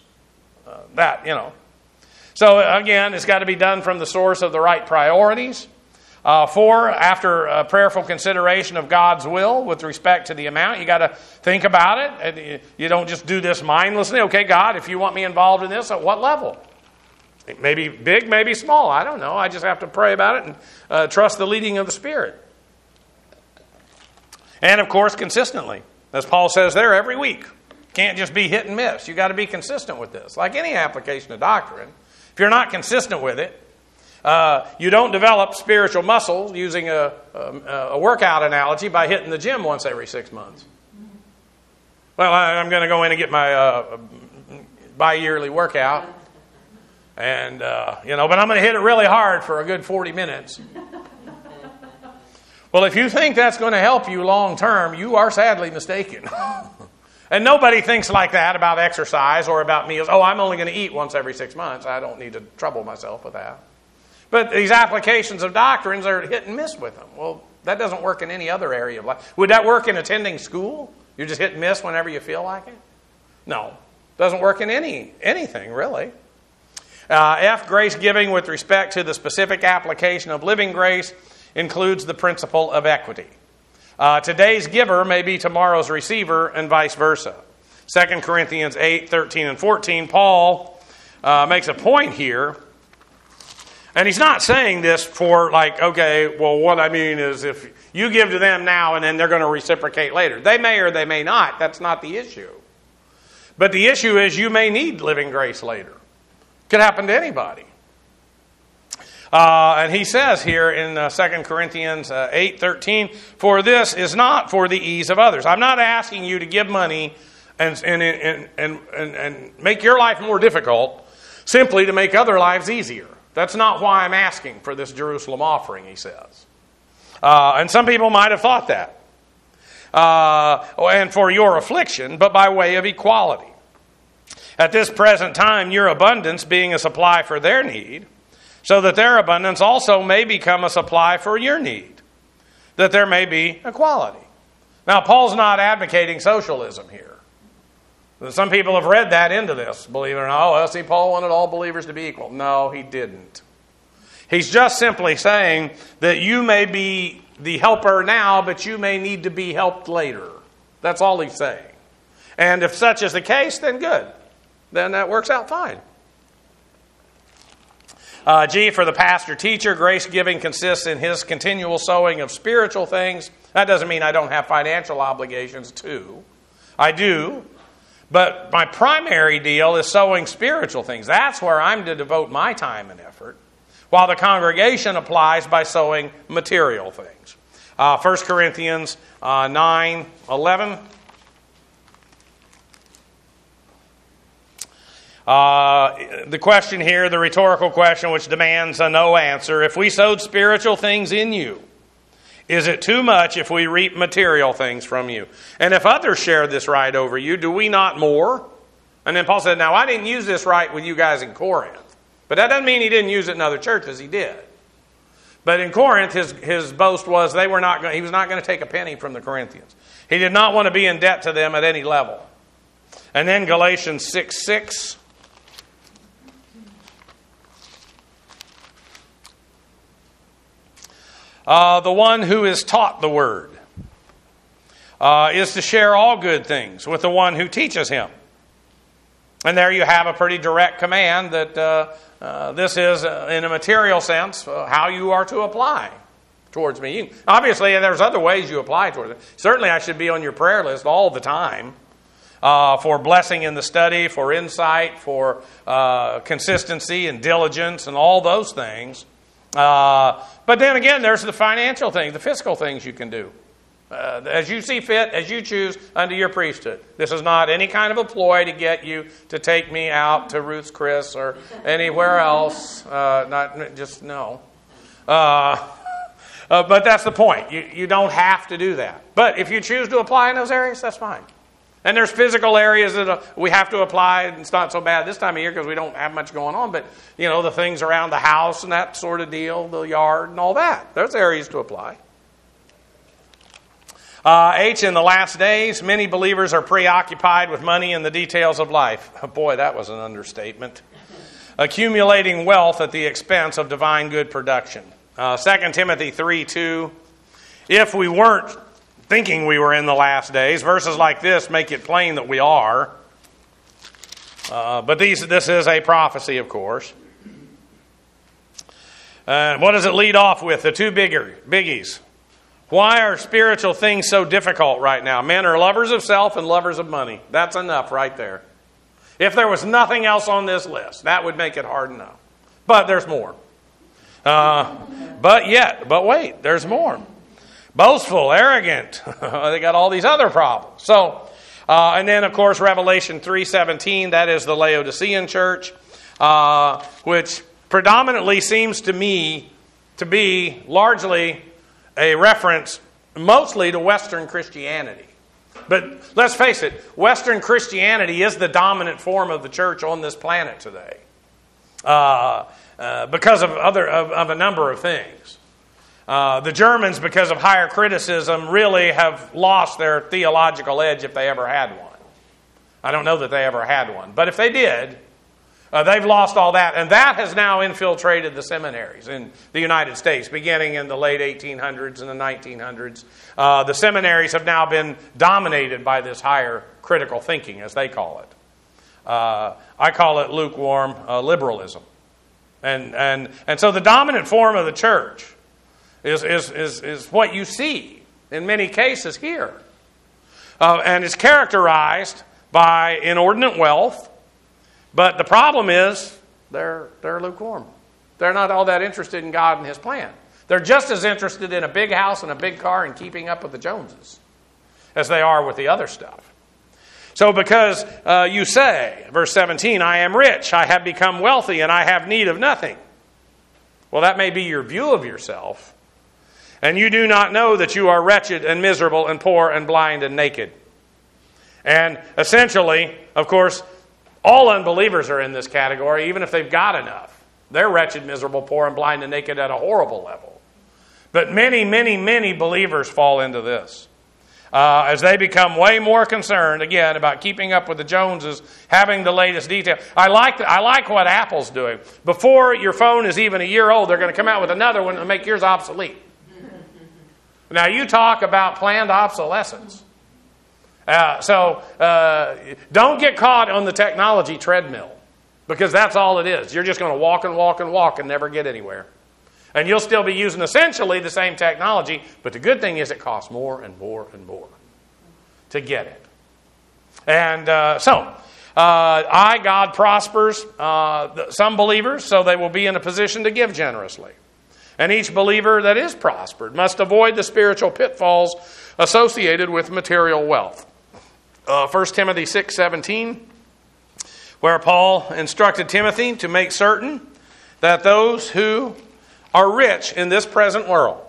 So again, it's got to be done from the source of the right priorities. 4, after prayerful consideration of God's will with respect to the amount, you got to think about it. And you don't just do this mindlessly. Okay, God, if you want me involved in this, at what level? Maybe big, maybe small. I don't know. I just have to pray about it and trust the leading of the Spirit. And, of course, consistently. As Paul says there, every week. Can't just be hit and miss. You've got to be consistent with this. Like any application of doctrine, if you're not consistent with it, you don't develop spiritual muscles using a workout analogy by hitting the gym once every 6 months. Well, I'm going to go in and get my bi-yearly workout. And, but I'm going to hit it really hard for a good 40 minutes. Well, if you think that's going to help you long term, you are sadly mistaken. And nobody thinks like that about exercise or about meals. Oh, I'm only going to eat once every 6 months. I don't need to trouble myself with that. But these applications of doctrines are hit and miss with them. Well, that doesn't work in any other area of life. Would that work in attending school? You just hit and miss whenever you feel like it? No. Doesn't work in anything, really. F, grace giving with respect to the specific application of living grace includes the principle of equity. Today's giver may be tomorrow's receiver and vice versa. 2 Corinthians 8, 13, and 14, Paul makes a point here. And he's not saying this for like, okay, well, what I mean is if you give to them now and then they're going to reciprocate later. They may or they may not. That's not the issue. But the issue is you may need living grace later. Could happen to anybody. And he says here in 2 Corinthians 8:13, for this is not for the ease of others. I'm not asking you to give money and make your life more difficult simply to make other lives easier. That's not why I'm asking for this Jerusalem offering, he says. And some people might have thought that. And for your affliction, but by way of equality. At this present time, your abundance being a supply for their need, so that their abundance also may become a supply for your need, that there may be equality. Now, Paul's not advocating socialism here. Some people have read that into this, believe it or not. Oh, well, see, Paul wanted all believers to be equal. No, he didn't. He's just simply saying that you may be the helper now, but you may need to be helped later. That's all he's saying. And if such is the case, then good. Then that works out fine. G, for the pastor-teacher, grace-giving consists in his continual sowing of spiritual things. That doesn't mean I don't have financial obligations, too. I do. But my primary deal is sowing spiritual things. That's where I'm to devote my time and effort, while the congregation applies by sowing material things. 1 Corinthians 9:11. The question here, the rhetorical question which demands a no answer. If we sowed spiritual things in you, is it too much if we reap material things from you? And if others share this right over you, do we not more? And then Paul said, now I didn't use this right with you guys in Corinth. But that doesn't mean he didn't use it in other churches. He did. But in Corinth, his boast was he was not going to take a penny from the Corinthians. He did not want to be in debt to them at any level. And then Galatians 6:6. The one who is taught the word is to share all good things with the one who teaches him. And there you have a pretty direct command that this is, in a material sense, how you are to apply towards me. Obviously, there's other ways you apply towards it. Certainly, I should be on your prayer list all the time for blessing in the study, for insight, for consistency and diligence and all those things. But then again, there's the financial thing, the fiscal things you can do. As you see fit, as you choose under your priesthood. This is not any kind of a ploy to get you to take me out to Ruth's Chris or anywhere else. No. But that's the point. You don't have to do that. But if you choose to apply in those areas, that's fine. And there's physical areas that we have to apply. It's not so bad this time of year because we don't have much going on. But, the things around the house and that sort of deal, the yard and all that. There's areas to apply. H, in the last days, many believers are preoccupied with money and the details of life. Boy, that was an understatement. Accumulating wealth at the expense of divine good production. 2 Timothy 3:2. If we weren't thinking we were in the last days, verses like this make it plain that we are. But this is a prophecy, of course. What does it lead off with? The two biggies. Why are spiritual things so difficult right now? Men are lovers of self and lovers of money. That's enough right there. If there was nothing else on this list, that would make it hard enough. But there's more. But wait, there's more. Boastful, arrogant. They got all these other problems. So, and then, of course, Revelation 3:17, that is the Laodicean church, which predominantly seems to me to be largely a reference mostly to Western Christianity. But let's face it, Western Christianity is the dominant form of the church on this planet today because of a number of things. The Germans, because of higher criticism, really have lost their theological edge if they ever had one. I don't know that they ever had one. But if they did, they've lost all that. And that has now infiltrated the seminaries in the United States, beginning in the late 1800s and the 1900s. The seminaries have now been dominated by this higher critical thinking, as they call it. I call it lukewarm liberalism. And so the dominant form of the church is what you see in many cases here. And it's characterized by inordinate wealth. But the problem is they're lukewarm. They're not all that interested in God and His plan. They're just as interested in a big house and a big car and keeping up with the Joneses as they are with the other stuff. So because you say, verse 17, I am rich, I have become wealthy, and I have need of nothing. Well, that may be your view of yourself. And you do not know that you are wretched and miserable and poor and blind and naked. And essentially, of course, all unbelievers are in this category, even if they've got enough. They're wretched, miserable, poor, and blind and naked at a horrible level. But many, many, many believers fall into this. As they become way more concerned, again, about keeping up with the Joneses, having the latest detail. I like what Apple's doing. Before your phone is even a year old, they're going to come out with another one and make yours obsolete. Now, you talk about planned obsolescence. So don't get caught on the technology treadmill, because that's all it is. You're just going to walk and walk and walk and never get anywhere. And you'll still be using essentially the same technology, but the good thing is it costs more and more and more to get it. And God prospers some believers, so they will be in a position to give generously. And each believer that is prospered must avoid the spiritual pitfalls associated with material wealth. 1 Timothy 6:17, where Paul instructed Timothy to make certain that those who are rich in this present world.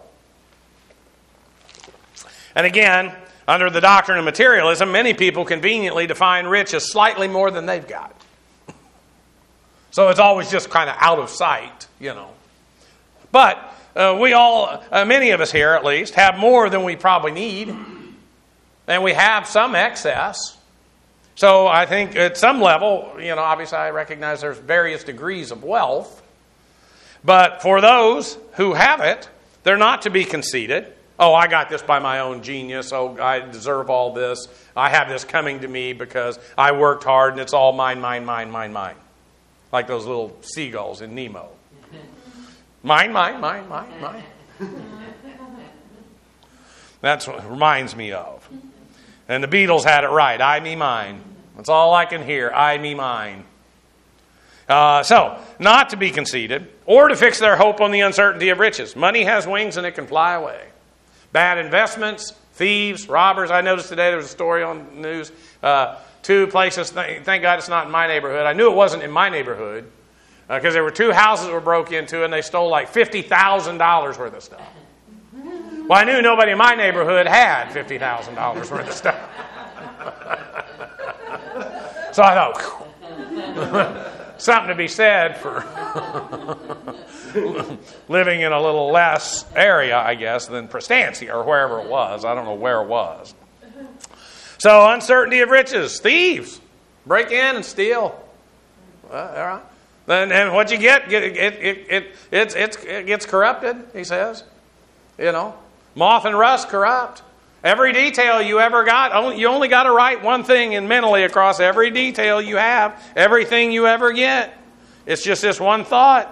And again, under the doctrine of materialism, many people conveniently define rich as slightly more than they've got. So it's always just kind of out of sight, you know. But we all, many of us here at least, have more than we probably need. And we have some excess. So I think at some level, you know, obviously I recognize there's various degrees of wealth. But for those who have it, they're not to be conceited. Oh, I got this by my own genius. Oh, I deserve all this. I have this coming to me because I worked hard and it's all mine, mine, mine, mine, mine. Like those little seagulls in Nemo. Mine, mine, mine, mine, mine. That's what it reminds me of. And the Beatles had it right. I, me, mine. That's all I can hear. I, me, mine. So, not to be conceited, or to fix their hope on the uncertainty of riches. Money has wings and it can fly away. Bad investments, thieves, robbers. I noticed today there was a story on the news. 2 places, thank God it's not in my neighborhood. I knew it wasn't in my neighborhood because there were 2 houses that were broke into and they stole like $50,000 worth of stuff. Well, I knew nobody in my neighborhood had $50,000 worth of stuff. So I thought, something to be said for living in a little less area, I guess, than Prestancia or wherever it was. I don't know where it was. So, uncertainty of riches. Thieves. Break in and steal. All right. And what you get, it gets corrupted, he says. You know, moth and rust corrupt. Every detail you ever got, you only got to write one thing in mentally across every detail you have, everything you ever get. It's just this one thought.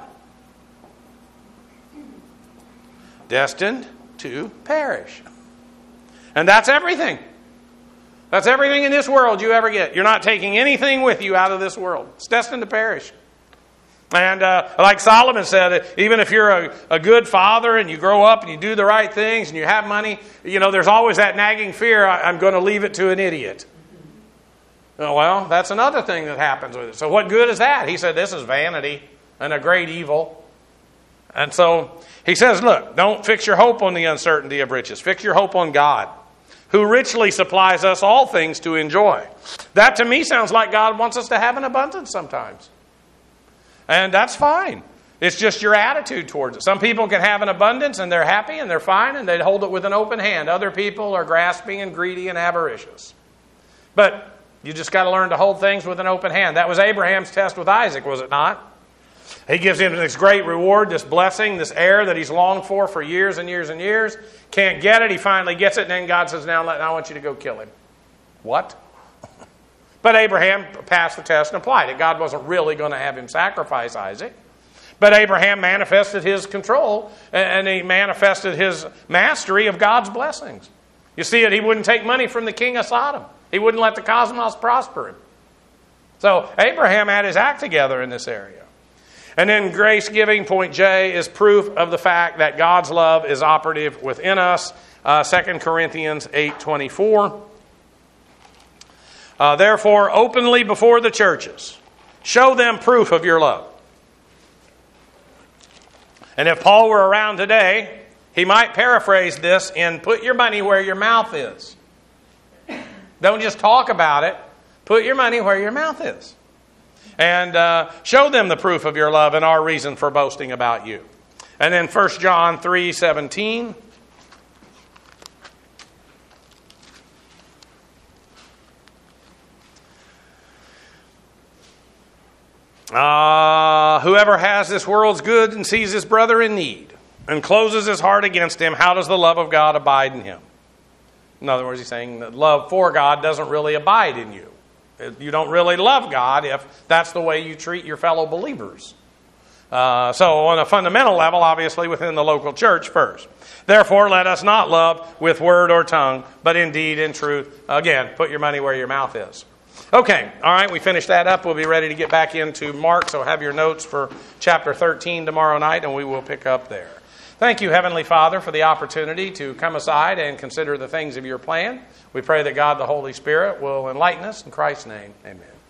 Destined to perish. And that's everything. That's everything in this world you ever get. You're not taking anything with you out of this world. It's destined to perish. And like Solomon said, even if you're a good father and you grow up and you do the right things and you have money, you know, there's always that nagging fear, I'm going to leave it to an idiot. Oh, well, that's another thing that happens with it. So what good is that? He said this is vanity and a great evil. And so he says, look, don't fix your hope on the uncertainty of riches. Fix your hope on God, who richly supplies us all things to enjoy. That to me sounds like God wants us to have an abundance sometimes. And that's fine. It's just your attitude towards it. Some people can have an abundance and they're happy and they're fine and they hold it with an open hand. Other people are grasping and greedy and avaricious. But you just got to learn to hold things with an open hand. That was Abraham's test with Isaac, was it not? He gives him this great reward, this blessing, this heir that he's longed for years and years and years. Can't get it. He finally gets it. And then God says, now I want you to go kill him. What? But Abraham passed the test and applied it. God wasn't really going to have him sacrifice Isaac. But Abraham manifested his control, and he manifested his mastery of God's blessings. You see it, he wouldn't take money from the king of Sodom. He wouldn't let the cosmos prosper him. So Abraham had his act together in this area. And then grace giving, point J, is proof of the fact that God's love is operative within us. 2 Corinthians 8:24. Therefore, openly before the churches, show them proof of your love. And if Paul were around today, he might paraphrase this in put your money where your mouth is. Don't just talk about it. Put your money where your mouth is. And show them the proof of your love and our reason for boasting about you. And then 1 John 3:17. Whoever has this world's good and sees his brother in need and closes his heart against him, how does the love of God abide in him? In other words, he's saying that love for God doesn't really abide in you. You don't really love God if that's the way you treat your fellow believers. So on a fundamental level, obviously within the local church first. Therefore, let us not love with word or tongue, but in deed and truth. Again, put your money where your mouth is. Okay, all right, we finished that up. We'll be ready to get back into Mark, so have your notes for chapter 13 tomorrow night, and we will pick up there. Thank you, Heavenly Father, for the opportunity to come aside and consider the things of your plan. We pray that God, the Holy Spirit, will enlighten us. In Christ's name, amen.